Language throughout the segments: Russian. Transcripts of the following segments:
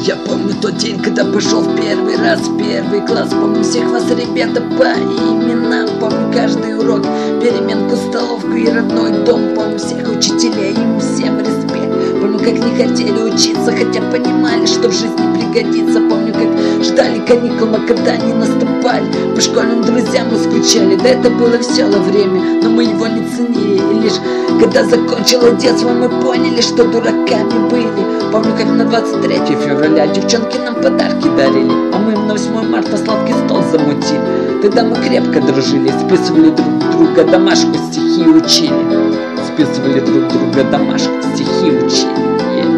Я помню тот день, когда пошел в первый раз в первый класс. Помню всех вас, ребята, по именам. Помню каждый урок, переменку, столовку и родной дом. Помню всех учителей, им всем респект. Помню, как не хотели учиться, хотя понимали, что в жизни пригодится. Помню, как ждали каникул, но когда они наступали, по школьным друзьям мы скучали. Да это было веселое время, но мы его не ценили. И лишь когда закончилось детство, мы поняли, что дураками были. Помню, как на 23 февраля девчонки нам подарки дарили, а мы им на 8 марта сладкий стол замутили. Тогда мы крепко дружили, списывали друг друга домашку, стихи учили. Списывали друг друга домашку, стихи учили.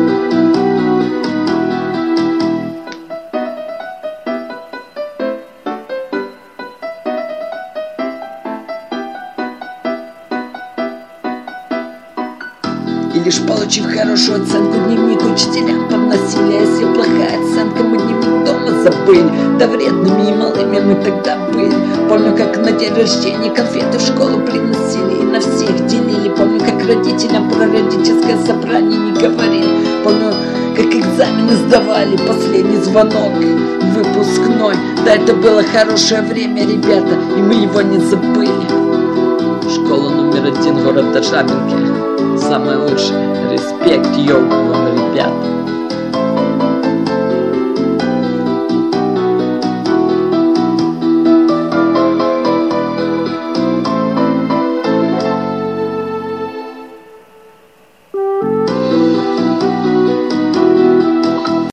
И лишь получив хорошую оценку, дневник учителям подносили. А если плохая оценка, мы дневник дома забыли. Да вредными и малыми мы тогда были. Помню, как на день рождения конфеты в школу приносили и на всех делили. Помню, как родителям про родительское собрание не говорили. Помню, как экзамены сдавали, последний звонок, выпускной. Да, это было хорошее время, ребята, и мы его не забыли. Школа номер 1 города Жабинки. Самое лучшее. Респект, йоу, вам, ребята.